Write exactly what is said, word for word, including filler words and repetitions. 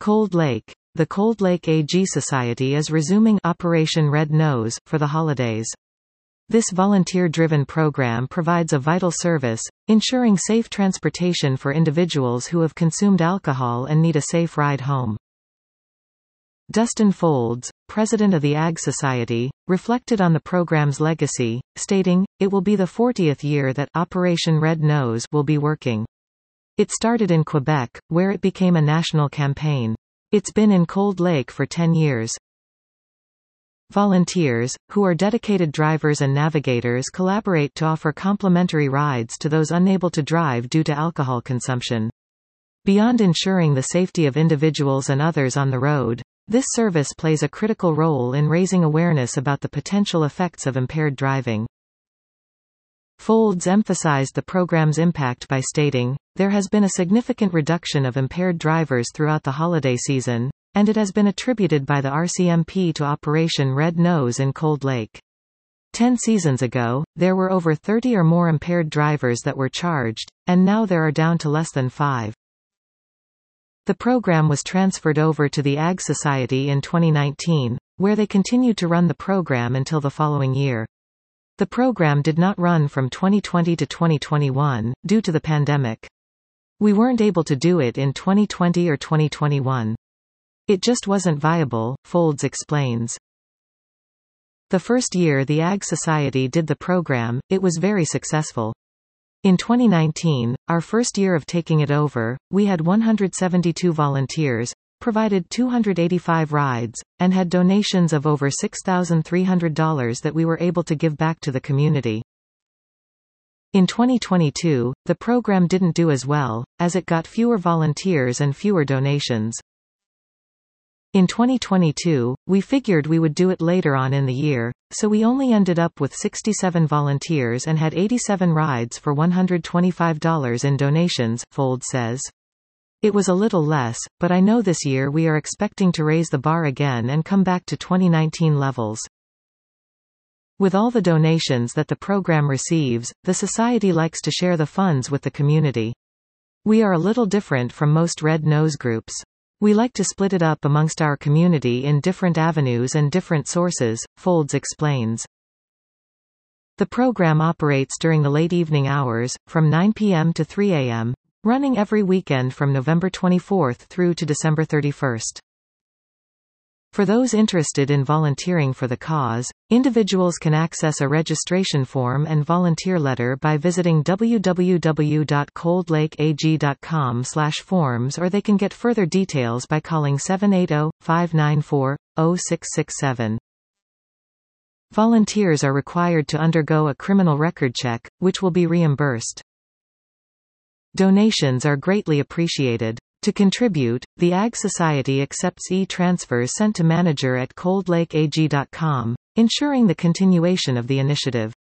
Cold Lake. The Cold Lake A G Society is resuming Operation Red Nose for the holidays. This volunteer-driven program provides a vital service, ensuring safe transportation for individuals who have consumed alcohol and need a safe ride home. Dustin Folds, president of the Ag Society, reflected on the program's legacy, stating, "It will be the fortieth year that Operation Red Nose will be working. It started in Quebec, where it became a national campaign. It's been in Cold Lake for ten years. Volunteers, who are dedicated drivers and navigators, collaborate to offer complimentary rides to those unable to drive due to alcohol consumption. Beyond ensuring the safety of individuals and others on the road, this service plays a critical role in raising awareness about the potential effects of impaired driving." Folds emphasized the program's impact by stating, "There has been a significant reduction of impaired drivers throughout the holiday season, and it has been attributed by the R C M P to Operation Red Nose in Cold Lake. Ten seasons ago, there were over thirty or more impaired drivers that were charged, and now there are down to less than five." The program was transferred over to the Ag Society in twenty nineteen, where they continued to run the program until the following year. The program did not run from twenty twenty to twenty twenty-one, due to the pandemic. "We weren't able to do it in twenty twenty or twenty twenty-one. It just wasn't viable," Folds explains. The first year the Ag Society did the program, it was very successful. In twenty nineteen, our first year of taking it over, we had one hundred seventy-two volunteers, provided two hundred eighty-five rides, and had donations of over six thousand three hundred dollars that we were able to give back to the community. In twenty twenty-two, the program didn't do as well, as it got fewer volunteers and fewer donations. In twenty twenty-two, we figured we would do it later on in the year, so we only ended up with sixty-seven volunteers and had eighty-seven rides for one hundred twenty-five dollars in donations, Folds says. "It was a little less, but I know this year we are expecting to raise the bar again and come back to twenty nineteen levels." With all the donations that the program receives, the Society likes to share the funds with the community. "We are a little different from most Red Nose groups. We like to split it up amongst our community in different avenues and different sources," Folds explains. The program operates during the late evening hours, from nine p m to three a m, running every weekend from November twenty-fourth through to December thirty-first. For those interested in volunteering for the cause, individuals can access a registration form and volunteer letter by visiting w w w dot cold lake a g dot com slash forms, or they can get further details by calling seven eight zero, five nine four, zero six six seven. Volunteers are required to undergo a criminal record check, which will be reimbursed. Donations are greatly appreciated. To contribute, the Ag Society accepts e-transfers sent to manager at cold lake a g dot com, ensuring the continuation of the initiative.